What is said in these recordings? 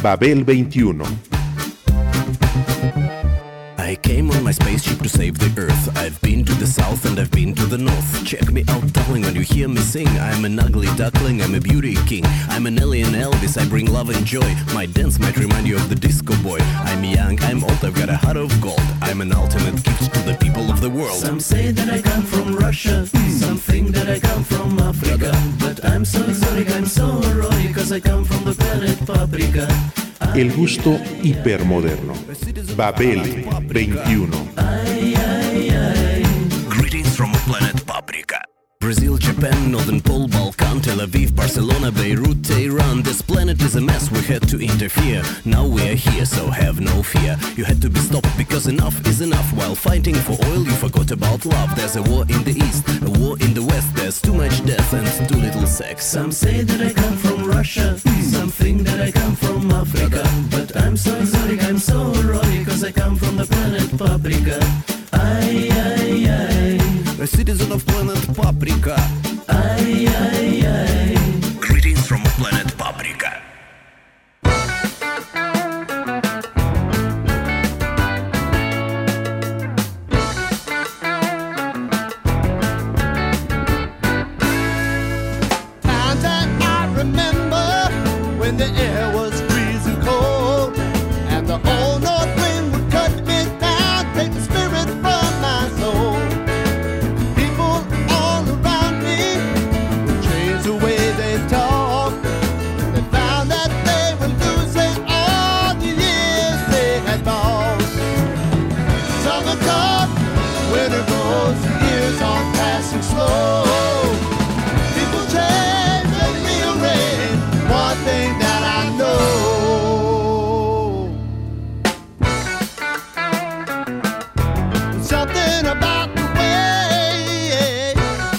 Babel 21. I came on my spaceship to save the Earth. I've been to the south and I've been to the north. Check me out, darling, when you hear me sing. I'm an ugly duckling, I'm a beauty king. I'm an alien Elvis, I bring love and joy. My dance might remind you of the disco boy. I'm young, I'm old, I've got a heart of gold. I'm an ultimate gift to the people of the world. Some say that I come from Russia, some think that I come from Africa. But I'm so exotic, I'm so erotic, cause I come from the planet Paprika. El gusto hipermoderno. Babel 21. Greetings from planet Paprika. Brazil, Japan, Northern Pole, Balkan, Tel Aviv, Barcelona, Beirut, Tehran. This planet is a mess, we had to interfere. Now we are here, so have no fear. You had to be stopped because enough is enough. While fighting for oil, you forgot about love. There's a war in the east, a war in the west. There's too much death and too little sex. Some say that I come from Russia, some think that I come from Africa. But I'm so exotic, I'm so erotic, cause I come from the planet Paprika. Ay, ay, ay. A citizen of planet Paprika. Ay, ay, ay. Greetings from planet Paprika. Times that I remember when the air was freezing cold and the old north wind would cut me down, take the spirit from my soul. People all around me would change the way they talk. They found that they were losing all the years they had lost. Summer comes, winter goes, years are passing slow. People change and rearrange, one thing that I know. Something about the way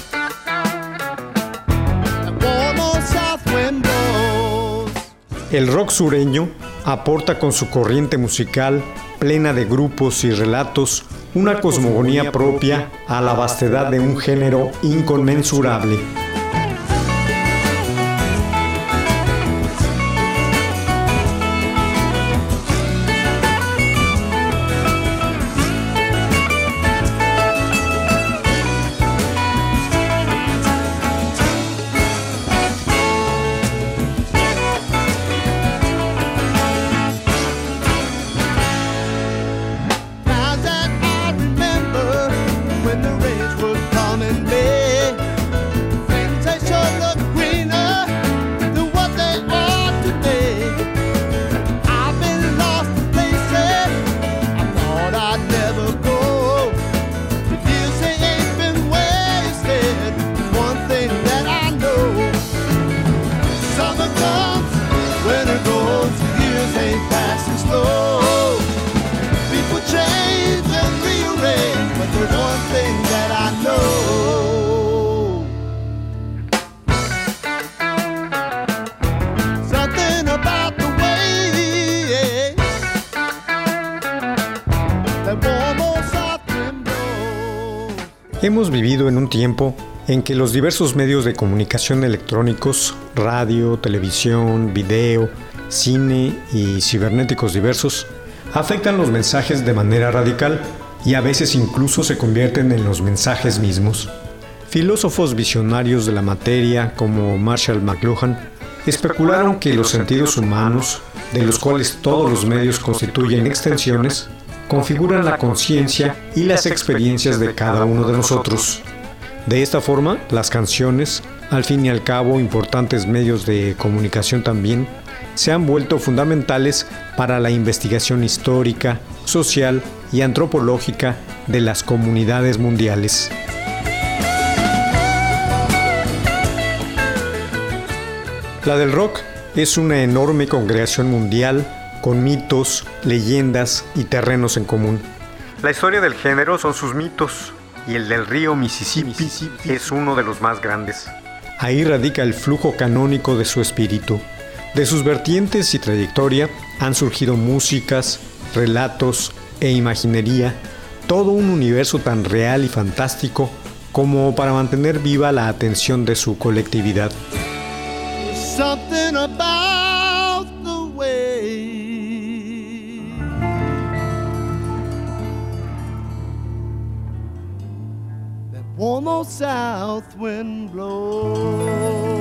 that warm old south wind blows. El rock sureño aporta con su corriente musical, plena de grupos y relatos, una cosmogonía propia a la vastedad de un género inconmensurable. Times that I remember when the rains would come in May. Things they sure look greener than what they are today. I've been lost in places I thought I'd never go. The years they ain't been wasted. One thing that I know. Summer comes, winter goes, years ain't passing slow. People change and rearrange, but there's one thing that I know. Something about the way that warm old south wind blows. Hemos vivido en un tiempo en que los diversos medios de comunicación electrónicos, radio, televisión, video, cine y cibernéticos diversos afectan los mensajes de manera radical y a veces incluso se convierten en los mensajes mismos. Filósofos visionarios de la materia como Marshall McLuhan especularon que los sentidos humanos, de los cuales todos los medios constituyen extensiones, configuran la conciencia y las experiencias de cada uno de nosotros. De esta forma, las canciones, al fin y al cabo importantes medios de comunicación también, se han vuelto fundamentales para la investigación histórica, social y antropológica de las comunidades mundiales. La del rock es una enorme congregación mundial con mitos, leyendas y terrenos en común. La historia del género son sus mitos, y el del río Mississippi es uno de los más grandes. Ahí radica el flujo canónico de su espíritu. De sus vertientes y trayectoria han surgido músicas, relatos e imaginería, todo un universo tan real y fantástico como para mantener viva la atención de su colectividad. Something about the way warm old south wind blows.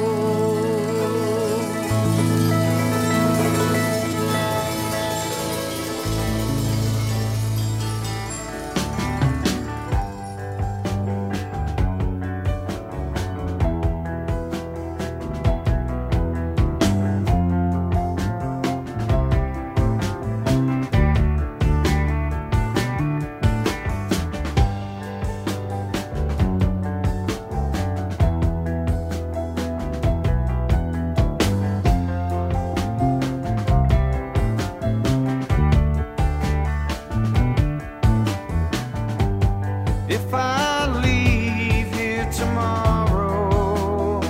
If I leave here tomorrow,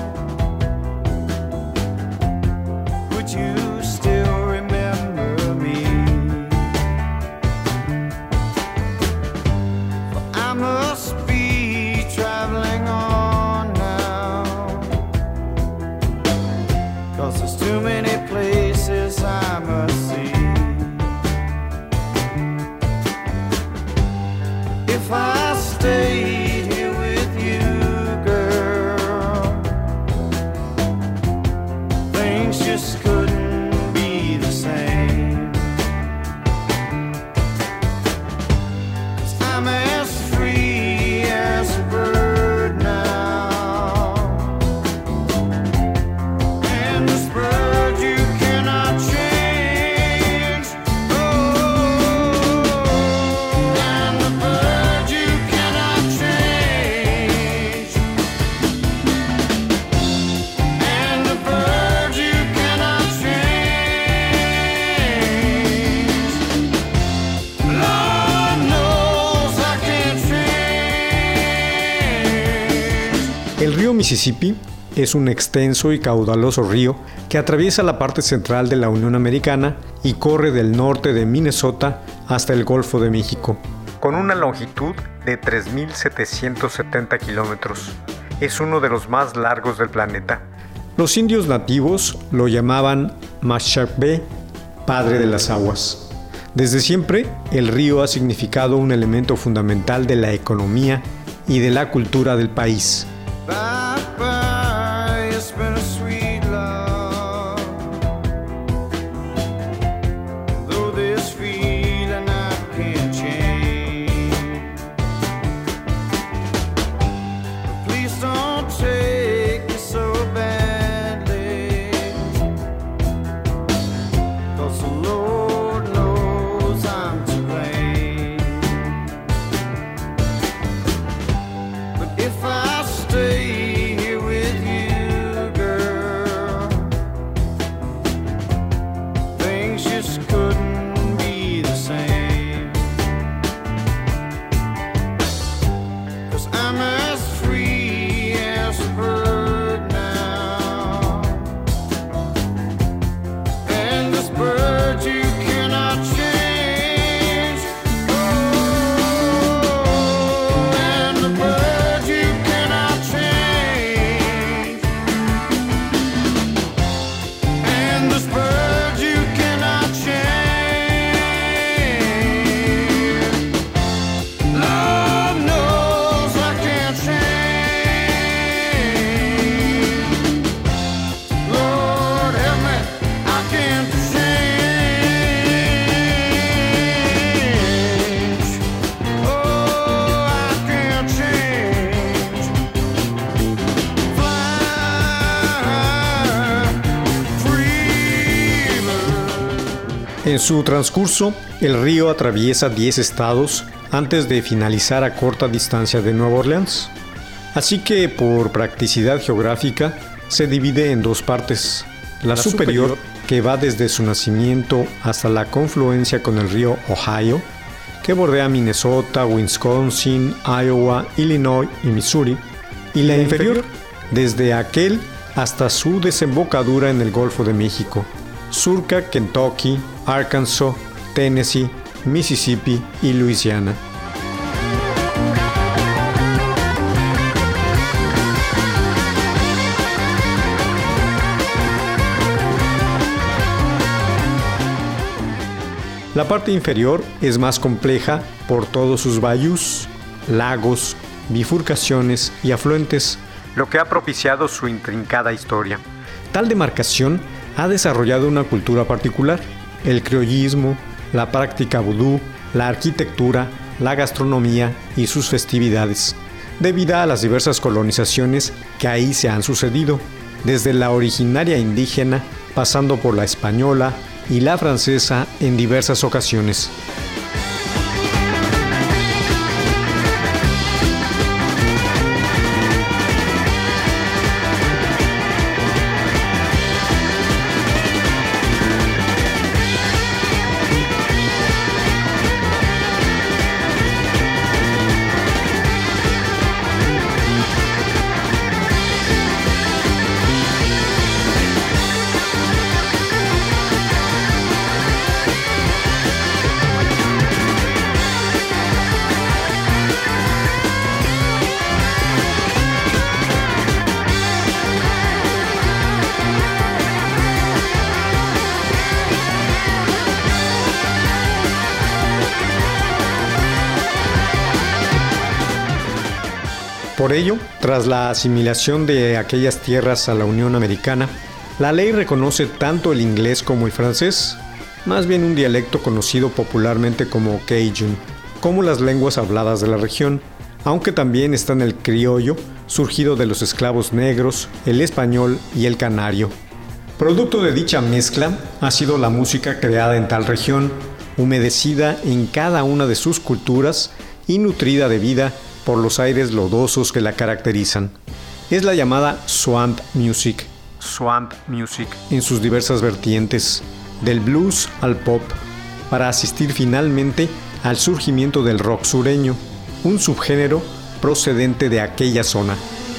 would you still remember me? For I must be traveling on now, 'cause there's too many places I must see. If I stayed here with you, girl, things just couldn't be the same. 'Cause I'm as free as a bird now, and this bird you cannot change. Oh, and the bird you cannot change, and the bird you cannot change. Lord knows I can't change. El río Mississippi es un extenso y caudaloso río que atraviesa la parte central de la Unión Americana y corre del norte de Minnesota hasta el Golfo de México, con una longitud de 3.770 kilómetros. Es uno de los más largos del planeta. Los indios nativos lo llamaban Mashpee, padre de las aguas. Desde siempre, el río ha significado un elemento fundamental de la economía y de la cultura del país. Bye bye, it's been a sweet love. Though this feeling I can't change. But please don't take it so badly, 'cause the Lord knows I'm to blame. But if I stay here with you, girl, things just couldn't be the same. 'Cause I'm as free as a bird now, and this bird you cannot change. Oh, and the bird you cannot change, and this bird you cannot change. Lord knows I can't change. Lord help me, I can't change. Oh, I can't change. Fly free bird. En su transcurso, el río atraviesa 10 estados antes de finalizar a corta distancia de Nueva Orleans. Así que, por practicidad geográfica, se divide en dos partes. La superior, que va desde su nacimiento hasta la confluencia con el río Ohio, que bordea Minnesota, Wisconsin, Iowa, Illinois y Missouri, y la inferior, desde aquel hasta su desembocadura en el Golfo de México. Surca Kentucky, Arkansas, Tennessee, Mississippi y Luisiana. La parte inferior es más compleja por todos sus bayous, lagos, bifurcaciones y afluentes, lo que ha propiciado su intrincada historia. Tal demarcación ha desarrollado una cultura particular, el criollismo, la práctica vudú, la arquitectura, la gastronomía y sus festividades, debido a las diversas colonizaciones que ahí se han sucedido, desde la originaria indígena, pasando por la española y la francesa en diversas ocasiones. Por ello, tras la asimilación de aquellas tierras a la Unión Americana, la ley reconoce tanto el inglés como el francés, más bien un dialecto conocido popularmente como Cajun, como las lenguas habladas de la región, aunque también están el criollo, surgido de los esclavos negros, el español y el canario. Producto de dicha mezcla ha sido la música creada en tal región, humedecida en cada una de sus culturas y nutrida de vida por los aires lodosos que la caracterizan. Es la llamada swamp music en sus diversas vertientes, del blues al pop, para asistir finalmente al surgimiento del rock sureño, un subgénero procedente de aquella zona.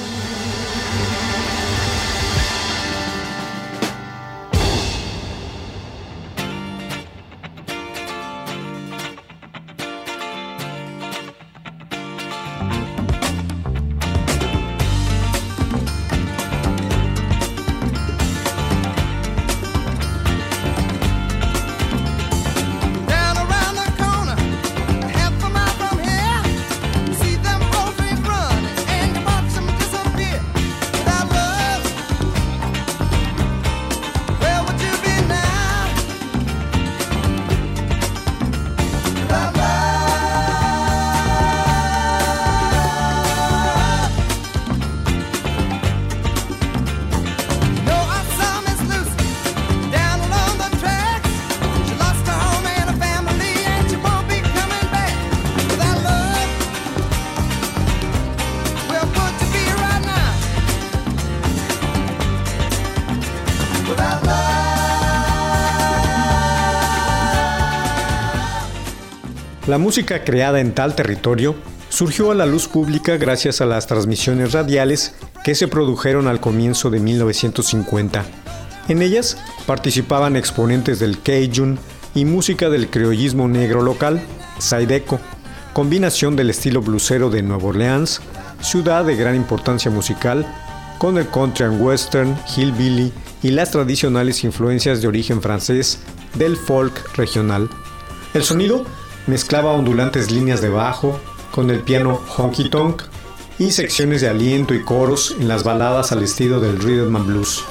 La música creada en tal territorio surgió a la luz pública gracias a las transmisiones radiales que se produjeron al comienzo de 1950. En ellas participaban exponentes del Cajun y música del criollismo negro local, Zydeco, combinación del estilo blusero de Nueva Orleans, ciudad de gran importancia musical, con el country and western, hillbilly y las tradicionales influencias de origen francés del folk regional. El sonido mezclaba ondulantes líneas de bajo con el piano honky tonk y secciones de aliento y coros en las baladas al estilo del rhythm and blues.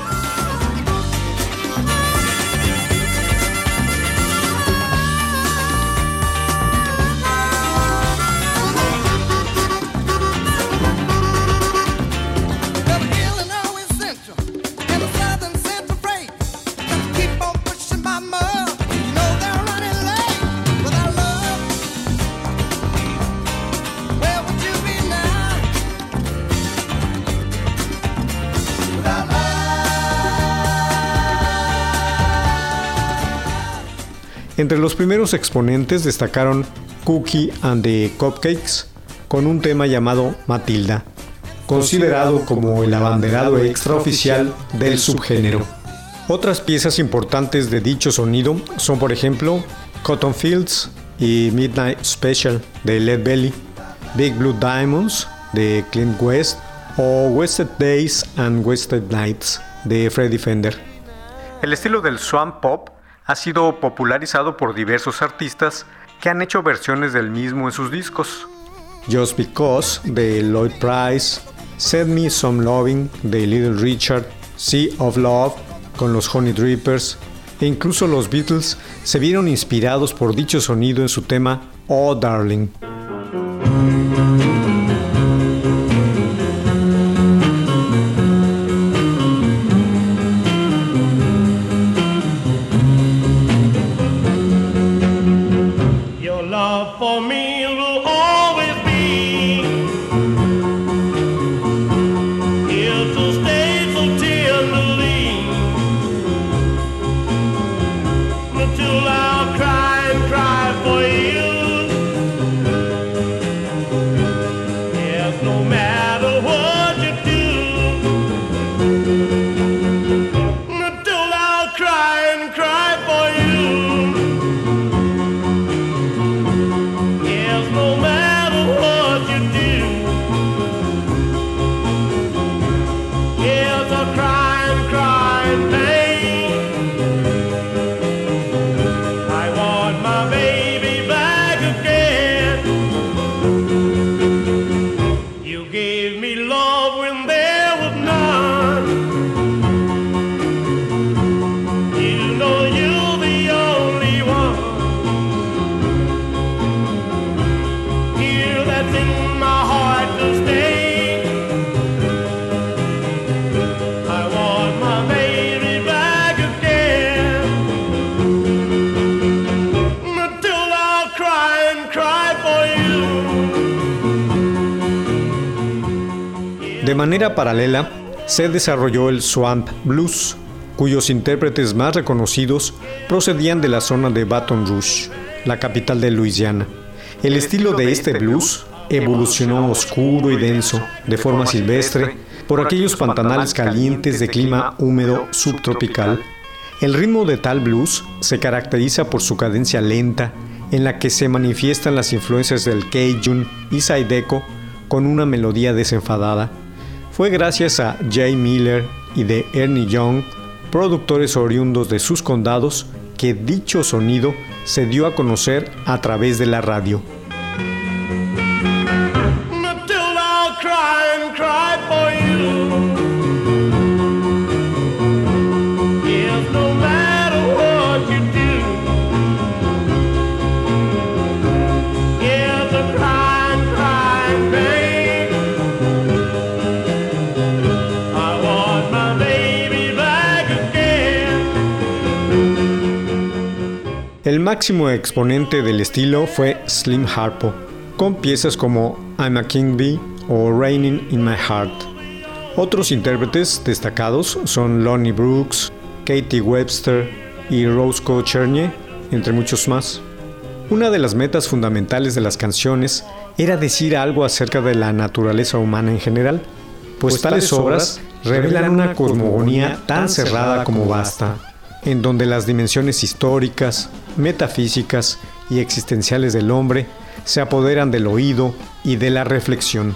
Entre los primeros exponentes destacaron Cookie and the Cupcakes con un tema llamado Matilda, considerado como el abanderado extraoficial del subgénero. Otras piezas importantes de dicho sonido son, por ejemplo, Cotton Fields y Midnight Special de Lead Belly, Big Blue Diamonds de Clint West o Wasted Days and Wasted Nights de Freddie Fender. El estilo del swamp pop ha sido popularizado por diversos artistas que han hecho versiones del mismo en sus discos. Just Because de Lloyd Price, Send Me Some Loving de Little Richard, Sea of Love con los Honey Drippers, e incluso los Beatles se vieron inspirados por dicho sonido en su tema Oh Darling. De manera paralela, se desarrolló el Swamp Blues, cuyos intérpretes más reconocidos procedían de la zona de Baton Rouge, la capital de Luisiana. El estilo de este blues evolucionó oscuro y denso, de forma silvestre, por aquellos pantanales calientes de clima húmedo subtropical. El ritmo de tal blues se caracteriza por su cadencia lenta, en la que se manifiestan las influencias del Cajun y Zydeco con una melodía desenfadada. Fue gracias a Jay Miller y de Ernie Young, productores oriundos de sus condados, que dicho sonido se dio a conocer a través de la radio. El máximo exponente del estilo fue Slim Harpo, con piezas como I'm a King Bee o Raining in My Heart. Otros intérpretes destacados son Lonnie Brooks, Katie Webster y Roscoe Chernier, entre muchos más. Una de las metas fundamentales de las canciones era decir algo acerca de la naturaleza humana en general, pues tales obras revelan una cosmogonía tan cerrada como vasta, en donde las dimensiones históricas, metafísicas y existenciales del hombre se apoderan del oído y de la reflexión.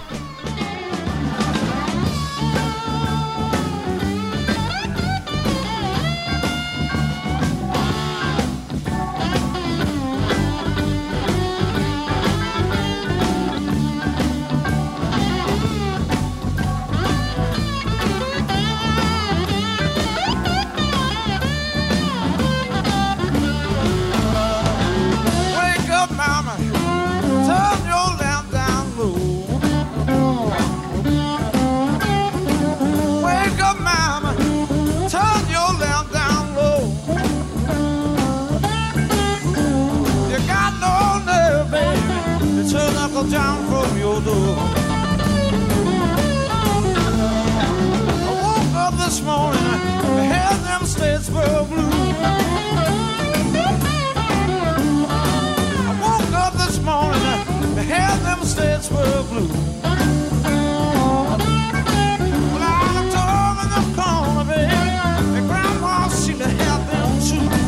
Down from your door. I woke up this morning, I had them Statesboro blues. I woke up this morning, I had them Statesboro blues. Well, I looked over in the corner, baby, and Grandma seemed to have them too.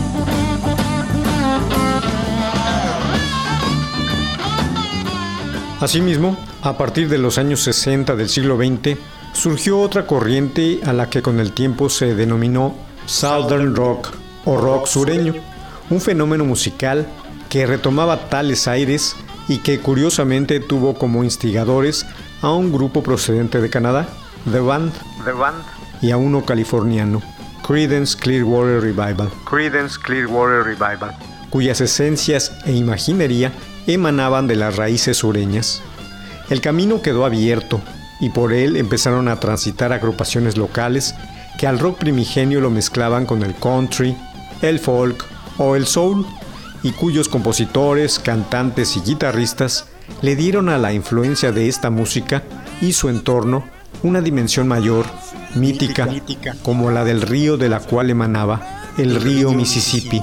Asimismo, a partir de los años 60 del siglo XX, surgió otra corriente a la que con el tiempo se denominó Southern Rock o rock sureño, un fenómeno musical que retomaba tales aires y que curiosamente tuvo como instigadores a un grupo procedente de Canadá, The Band, y a uno californiano, Creedence Clearwater Revival, cuyas esencias e imaginería emanaban de las raíces sureñas. El camino quedó abierto y por él empezaron a transitar agrupaciones locales que al rock primigenio lo mezclaban con el country, el folk o el soul, y cuyos compositores, cantantes y guitarristas le dieron a la influencia de esta música y su entorno una dimensión mayor, mítica, como la del río de la cual emanaba, el río Mississippi.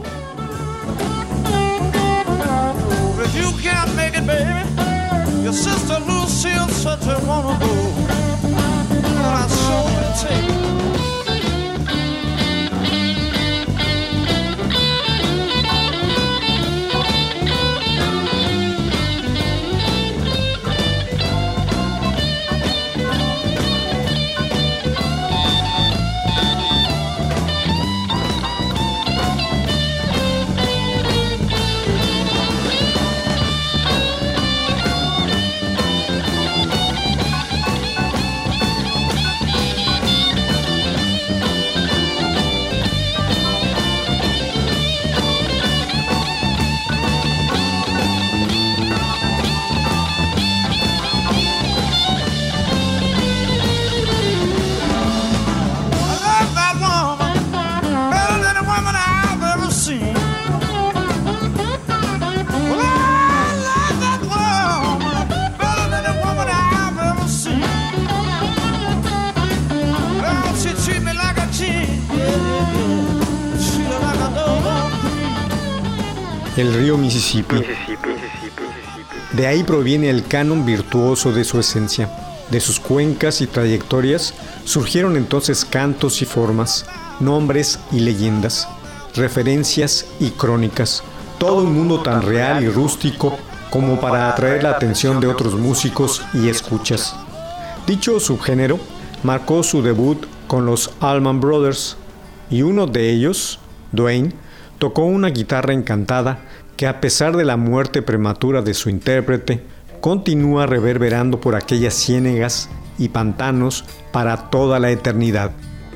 El río Mississippi. De ahí proviene el canon virtuoso de su esencia. De sus cuencas y trayectorias surgieron entonces cantos y formas, nombres y leyendas, referencias y crónicas, todo un mundo tan real y rústico como para atraer la atención de otros músicos y escuchas. Dicho subgénero marcó su debut con los Allman Brothers, y uno de ellos, Duane, tocó una guitarra encantada que, a pesar de la muerte prematura de su intérprete, continúa reverberando por aquellas ciénegas y pantanos para toda la eternidad.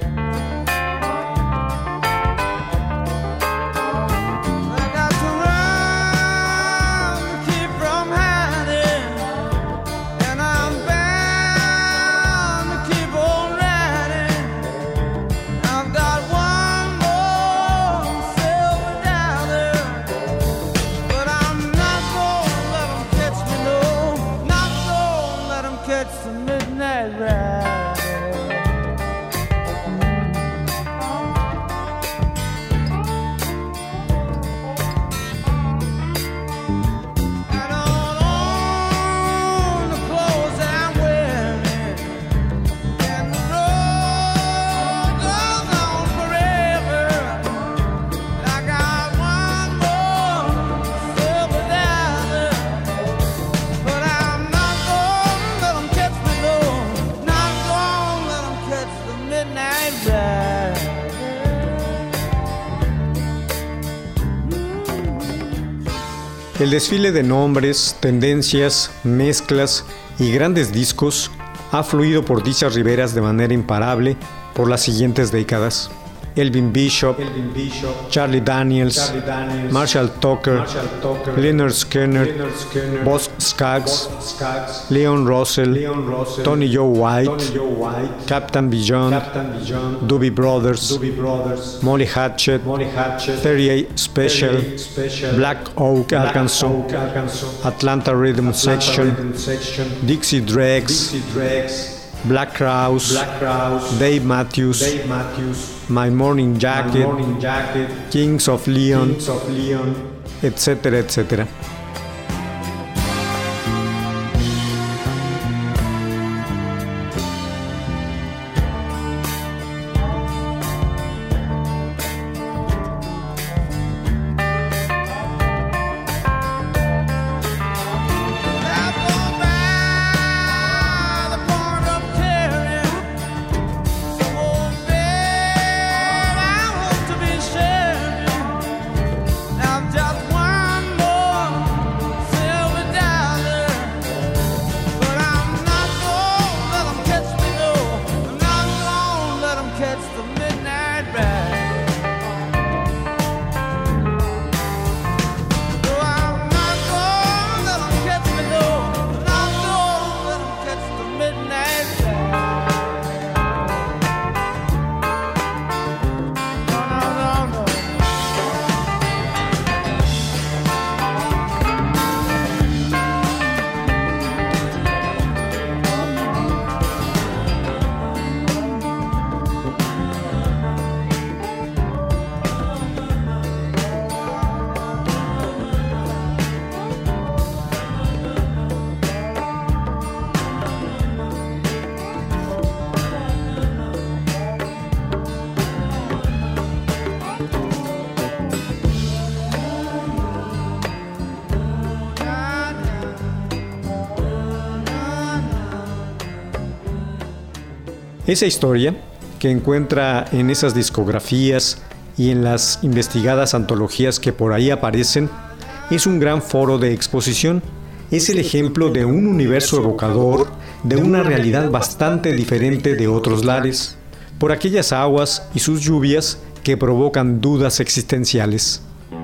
El desfile de nombres, tendencias, mezclas y grandes discos ha fluido por dichas riberas de manera imparable por las siguientes décadas. Elvin Bishop, Charlie Daniels, Marshall Tucker, Lynyrd Skynyrd, Boz Scaggs, Leon Russell, Tony Joe White, Captain Beyond, Doobie Brothers, Molly Hatchet, 38 Special, Black Oak, Arkansas, Atlanta Rhythm Section, Dixie Dregs, Black Crowes, Dave Matthews, My Morning Jacket, Kings of Leon, etcétera, etcétera. Just one more Esa historia, que encuentra en esas discografías y en las investigadas antologías que por ahí aparecen, es un gran foro de exposición. Es el ejemplo de un universo evocador, de una realidad bastante diferente de otros lares, por aquellas aguas y sus lluvias que provocan dudas existenciales.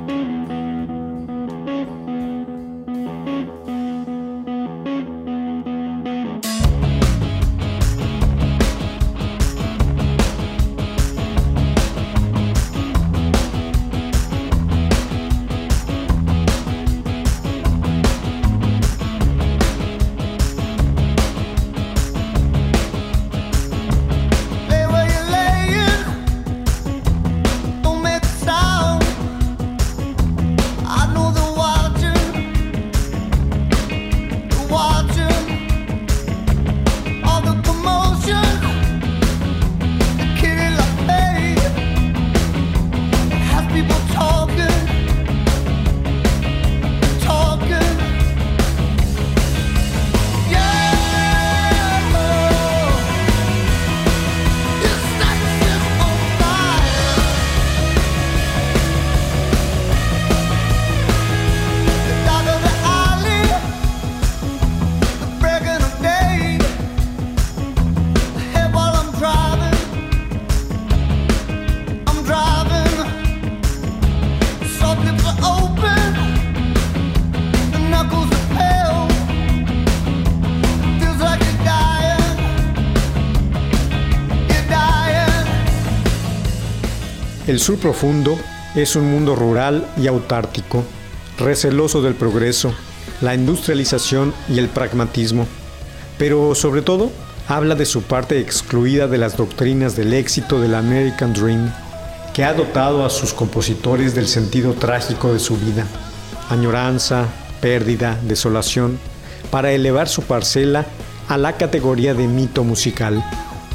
El sur profundo es un mundo rural y autártico, receloso del progreso, la industrialización y el pragmatismo, pero sobre todo habla de su parte excluida de las doctrinas del éxito del American Dream, que ha dotado a sus compositores del sentido trágico de su vida, añoranza, pérdida, desolación, para elevar su parcela a la categoría de mito musical.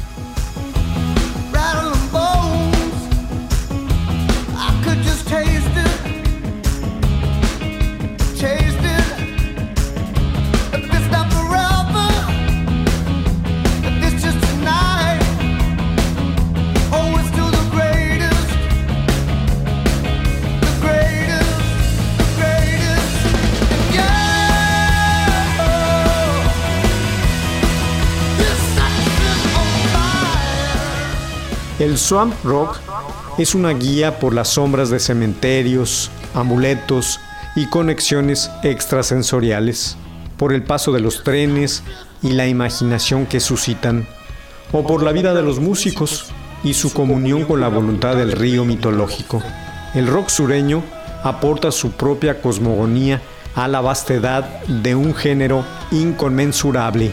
El swamp rock es una guía por las sombras de cementerios, amuletos y conexiones extrasensoriales, por el paso de los trenes y la imaginación que suscitan, o por la vida de los músicos y su comunión con la voluntad del río mitológico. El rock sureño aporta su propia cosmogonía a la vastedad de un género inconmensurable.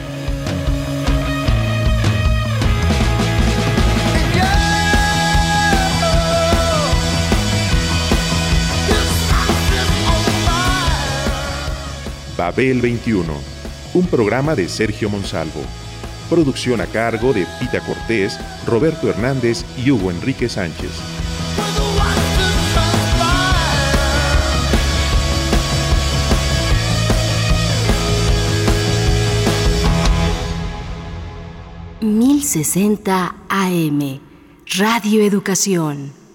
Babel 21, un programa de Sergio Monsalvo. Producción a cargo de Pita Cortés, Roberto Hernández y Hugo Enrique Sánchez. ...1060 AM, Radio Educación.